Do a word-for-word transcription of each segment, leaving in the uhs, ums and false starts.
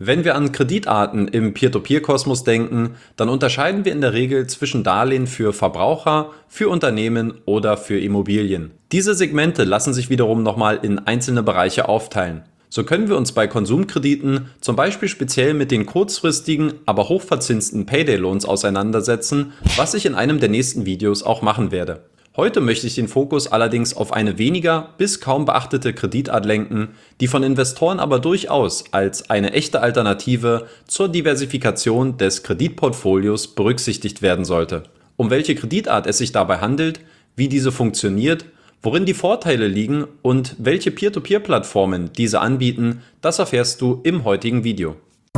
Wenn wir an Kreditarten im Peer-to-Peer-Kosmos denken, dann unterscheiden wir in der Regel zwischen Darlehen für Verbraucher, für Unternehmen oder für Immobilien. Diese Segmente lassen sich wiederum nochmal in einzelne Bereiche aufteilen. So können wir uns bei Konsumkrediten zum Beispiel speziell mit den kurzfristigen, aber hochverzinsten Payday-Loans auseinandersetzen, was ich in einem der nächsten Videos auch machen werde. Heute möchte ich den Fokus allerdings auf eine weniger bis kaum beachtete Kreditart lenken, die von Investoren aber durchaus als eine echte Alternative zur Diversifikation des Kreditportfolios berücksichtigt werden sollte. Um welche Kreditart es sich dabei handelt, wie diese funktioniert, worin die Vorteile liegen und welche Peer-to-Peer-Plattformen diese anbieten, das erfährst du im heutigen Video.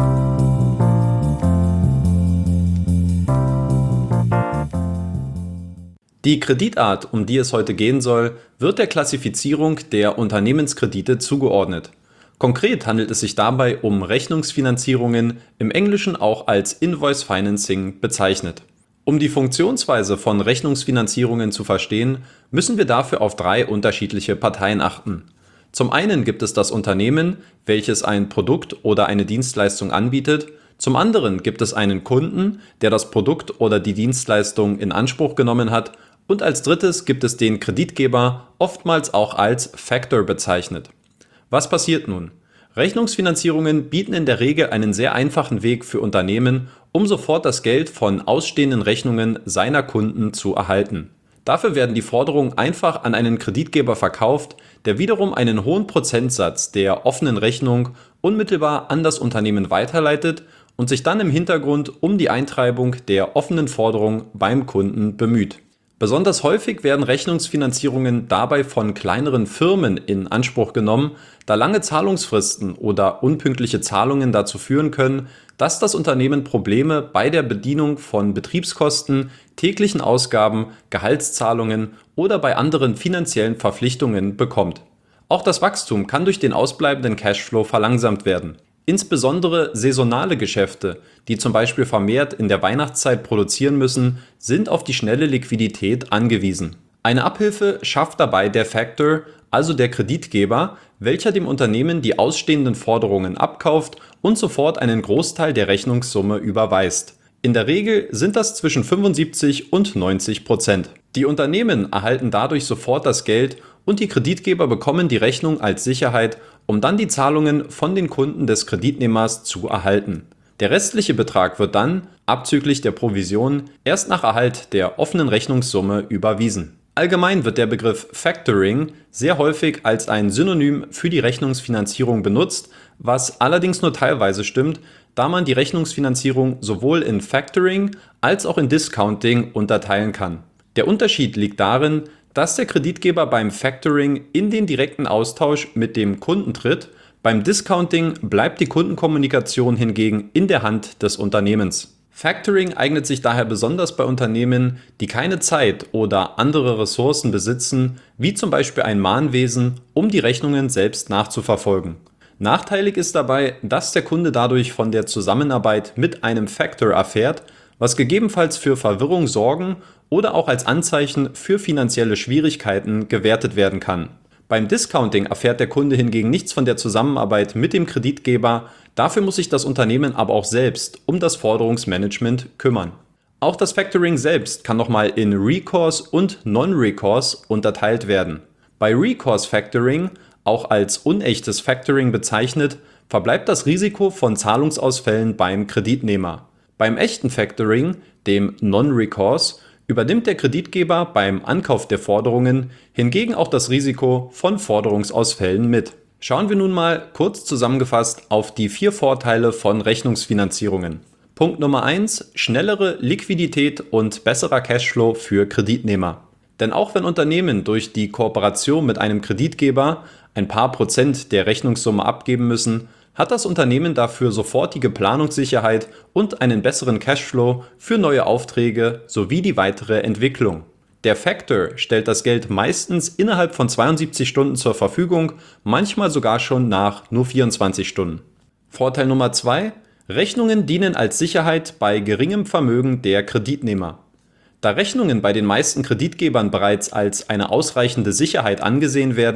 Die Kreditart, um die es heute gehen soll, wird der Klassifizierung der Unternehmenskredite zugeordnet. Konkret handelt es sich dabei um Rechnungsfinanzierungen, im Englischen auch als Invoice Financing bezeichnet. Um die Funktionsweise von Rechnungsfinanzierungen zu verstehen, müssen wir dafür auf drei unterschiedliche Parteien achten. Zum einen gibt es das Unternehmen, welches ein Produkt oder eine Dienstleistung anbietet. Zum anderen gibt es einen Kunden, der das Produkt oder die Dienstleistung in Anspruch genommen hat. Und als drittes gibt es den Kreditgeber, oftmals auch als Factor bezeichnet. Was passiert nun? Rechnungsfinanzierungen bieten in der Regel einen sehr einfachen Weg für Unternehmen, um sofort das Geld von ausstehenden Rechnungen seiner Kunden zu erhalten. Dafür werden die Forderungen einfach an einen Kreditgeber verkauft, der wiederum einen hohen Prozentsatz der offenen Rechnung unmittelbar an das Unternehmen weiterleitet und sich dann im Hintergrund um die Eintreibung der offenen Forderung beim Kunden bemüht. Besonders häufig werden Rechnungsfinanzierungen dabei von kleineren Firmen in Anspruch genommen, da lange Zahlungsfristen oder unpünktliche Zahlungen dazu führen können, dass das Unternehmen Probleme bei der Bedienung von Betriebskosten, täglichen Ausgaben, Gehaltszahlungen oder bei anderen finanziellen Verpflichtungen bekommt. Auch das Wachstum kann durch den ausbleibenden Cashflow verlangsamt werden. Insbesondere saisonale Geschäfte, die zum Beispiel vermehrt in der Weihnachtszeit produzieren müssen, sind auf die schnelle Liquidität angewiesen. Eine Abhilfe schafft dabei der Factor, also der Kreditgeber, welcher dem Unternehmen die ausstehenden Forderungen abkauft und sofort einen Großteil der Rechnungssumme überweist. In der Regel sind das zwischen fünfundsiebzig und neunzig Prozent. Die Unternehmen erhalten dadurch sofort das Geld und die Kreditgeber bekommen die Rechnung als Sicherheit, um dann die Zahlungen von den Kunden des Kreditnehmers zu erhalten. Der restliche Betrag wird dann, abzüglich der Provision, erst nach Erhalt der offenen Rechnungssumme überwiesen. Allgemein wird der Begriff Factoring sehr häufig als ein Synonym für die Rechnungsfinanzierung benutzt, was allerdings nur teilweise stimmt, da man die Rechnungsfinanzierung sowohl in Factoring als auch in Discounting unterteilen kann. Der Unterschied liegt darin, dass der Kreditgeber beim Factoring in den direkten Austausch mit dem Kunden tritt, beim Discounting bleibt die Kundenkommunikation hingegen in der Hand des Unternehmens. Factoring eignet sich daher besonders bei Unternehmen, die keine Zeit oder andere Ressourcen besitzen, wie zum Beispiel ein Mahnwesen, um die Rechnungen selbst nachzuverfolgen. Nachteilig ist dabei, dass der Kunde dadurch von der Zusammenarbeit mit einem Factor erfährt, was gegebenenfalls für Verwirrung sorgen oder auch als Anzeichen für finanzielle Schwierigkeiten gewertet werden kann. Beim Discounting erfährt der Kunde hingegen nichts von der Zusammenarbeit mit dem Kreditgeber, dafür muss sich das Unternehmen aber auch selbst um das Forderungsmanagement kümmern. Auch das Factoring selbst kann nochmal in Recourse und Non-Recourse unterteilt werden. Bei Recourse Factoring, auch als unechtes Factoring bezeichnet, verbleibt das Risiko von Zahlungsausfällen beim Kreditnehmer. Beim echten Factoring, dem Non-Recourse, übernimmt der Kreditgeber beim Ankauf der Forderungen hingegen auch das Risiko von Forderungsausfällen mit. Schauen wir nun mal kurz zusammengefasst auf die vier Vorteile von Rechnungsfinanzierungen. Punkt Nummer eins: Schnellere Liquidität und besserer Cashflow für Kreditnehmer. Denn auch wenn Unternehmen durch die Kooperation mit einem Kreditgeber ein paar Prozent der Rechnungssumme abgeben müssen, hat das Unternehmen dafür sofortige Planungssicherheit und einen besseren Cashflow für neue Aufträge sowie die weitere Entwicklung. Der Factor stellt das Geld meistens innerhalb von zweiundsiebzig Stunden zur Verfügung, manchmal sogar schon nach nur vierundzwanzig Stunden. Vorteil Nummer zwei: Rechnungen dienen als Sicherheit bei geringem Vermögen der Kreditnehmer. Da Rechnungen bei den meisten Kreditgebern bereits als eine ausreichende Sicherheit angesehen werden,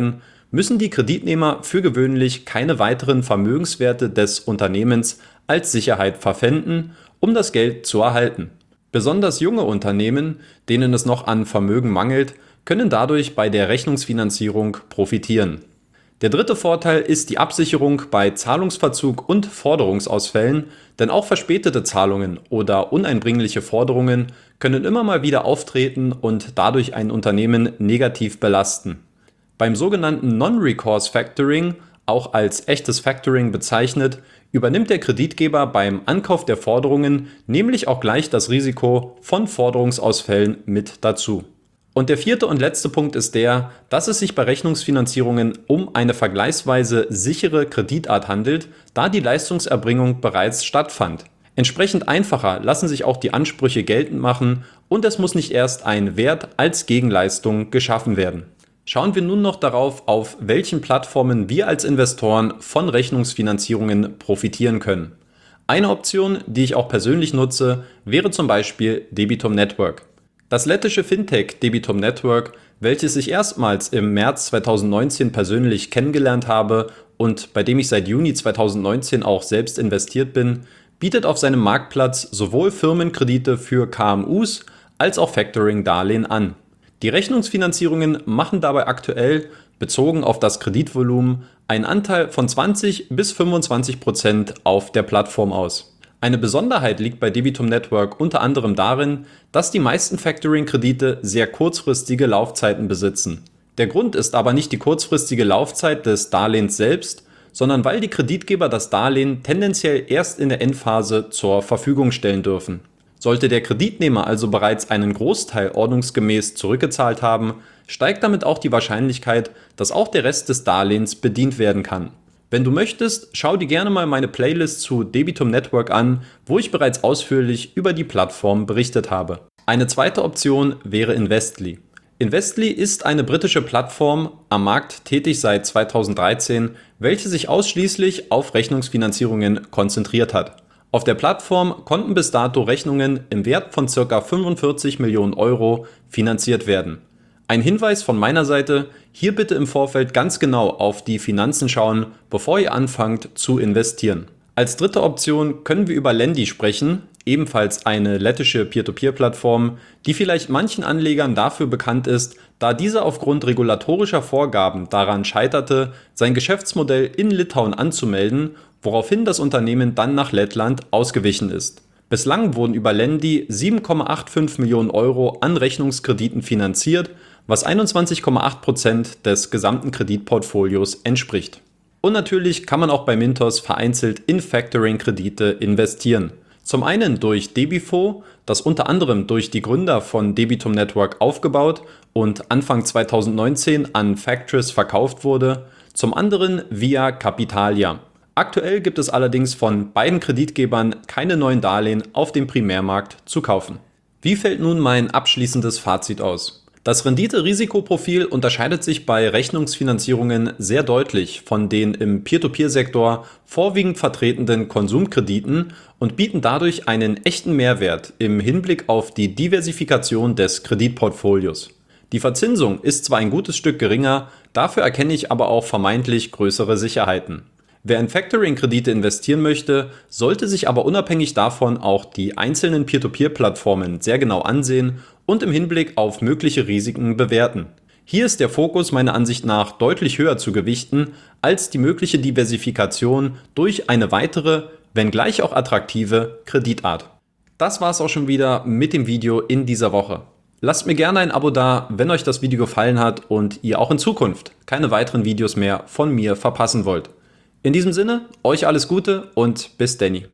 müssen die Kreditnehmer für gewöhnlich keine weiteren Vermögenswerte des Unternehmens als Sicherheit verpfänden, um das Geld zu erhalten. Besonders junge Unternehmen, denen es noch an Vermögen mangelt, können dadurch bei der Rechnungsfinanzierung profitieren. Der dritte Vorteil ist die Absicherung bei Zahlungsverzug und Forderungsausfällen, denn auch verspätete Zahlungen oder uneinbringliche Forderungen können immer mal wieder auftreten und dadurch ein Unternehmen negativ belasten. Beim sogenannten Non-Recourse Factoring, auch als echtes Factoring bezeichnet, übernimmt der Kreditgeber beim Ankauf der Forderungen nämlich auch gleich das Risiko von Forderungsausfällen mit dazu. Und der vierte und letzte Punkt ist der, dass es sich bei Rechnungsfinanzierungen um eine vergleichsweise sichere Kreditart handelt, da die Leistungserbringung bereits stattfand. Entsprechend einfacher lassen sich auch die Ansprüche geltend machen und es muss nicht erst ein Wert als Gegenleistung geschaffen werden. Schauen wir nun noch darauf, auf welchen Plattformen wir als Investoren von Rechnungsfinanzierungen profitieren können. Eine Option, die ich auch persönlich nutze, wäre zum Beispiel Debitum Network. Das lettische Fintech Debitum Network, welches ich erstmals im März zweitausendneunzehn persönlich kennengelernt habe und bei dem ich seit Juni zweitausendneunzehn auch selbst investiert bin, bietet auf seinem Marktplatz sowohl Firmenkredite für K M Us als auch Factoring-Darlehen an. Die Rechnungsfinanzierungen machen dabei aktuell, bezogen auf das Kreditvolumen, einen Anteil von zwanzig bis fünfundzwanzig Prozent auf der Plattform aus. Eine Besonderheit liegt bei Debitum Network unter anderem darin, dass die meisten Factoring-Kredite sehr kurzfristige Laufzeiten besitzen. Der Grund ist aber nicht die kurzfristige Laufzeit des Darlehens selbst, sondern weil die Kreditgeber das Darlehen tendenziell erst in der Endphase zur Verfügung stellen dürfen. Sollte der Kreditnehmer also bereits einen Großteil ordnungsgemäß zurückgezahlt haben, steigt damit auch die Wahrscheinlichkeit, dass auch der Rest des Darlehens bedient werden kann. Wenn du möchtest, schau dir gerne mal meine Playlist zu Debitum Network an, wo ich bereits ausführlich über die Plattform berichtet habe. Eine zweite Option wäre Investly. Investly ist eine britische Plattform, am Markt tätig seit zweitausenddreizehn, welche sich ausschließlich auf Rechnungsfinanzierungen konzentriert hat. Auf der Plattform konnten bis dato Rechnungen im Wert von ca. fünfundvierzig Millionen Euro finanziert werden. Ein Hinweis von meiner Seite, hier bitte im Vorfeld ganz genau auf die Finanzen schauen, bevor ihr anfangt zu investieren. Als dritte Option können wir über Lendi sprechen, ebenfalls eine lettische Peer-to-Peer-Plattform, die vielleicht manchen Anlegern dafür bekannt ist, da dieser aufgrund regulatorischer Vorgaben daran scheiterte, sein Geschäftsmodell in Litauen anzumelden, woraufhin das Unternehmen dann nach Lettland ausgewichen ist. Bislang wurden über Lendi sieben Komma fünfundachtzig Millionen Euro an Rechnungskrediten finanziert, was einundzwanzig Komma acht Prozent des gesamten Kreditportfolios entspricht. Und natürlich kann man auch bei Mintos vereinzelt in Factoring-Kredite investieren. Zum einen durch Debifo, das unter anderem durch die Gründer von Debitum Network aufgebaut und Anfang zweitausendneunzehn an Factris verkauft wurde, zum anderen via Capitalia. Aktuell gibt es allerdings von beiden Kreditgebern keine neuen Darlehen auf dem Primärmarkt zu kaufen. Wie fällt nun mein abschließendes Fazit aus? Das Rendite-Risikoprofil unterscheidet sich bei Rechnungsfinanzierungen sehr deutlich von den im Peer-to-Peer-Sektor vorwiegend vertretenen Konsumkrediten und bieten dadurch einen echten Mehrwert im Hinblick auf die Diversifikation des Kreditportfolios. Die Verzinsung ist zwar ein gutes Stück geringer, dafür erkenne ich aber auch vermeintlich größere Sicherheiten. Wer in Factoring-Kredite investieren möchte, sollte sich aber unabhängig davon auch die einzelnen Peer-to-Peer-Plattformen sehr genau ansehen und im Hinblick auf mögliche Risiken bewerten. Hier ist der Fokus meiner Ansicht nach deutlich höher zu gewichten als die mögliche Diversifikation durch eine weitere, wenngleich auch attraktive Kreditart. Das war's auch schon wieder mit dem Video in dieser Woche. Lasst mir gerne ein Abo da, wenn euch das Video gefallen hat und ihr auch in Zukunft keine weiteren Videos mehr von mir verpassen wollt. In diesem Sinne, euch alles Gute und bis Denny.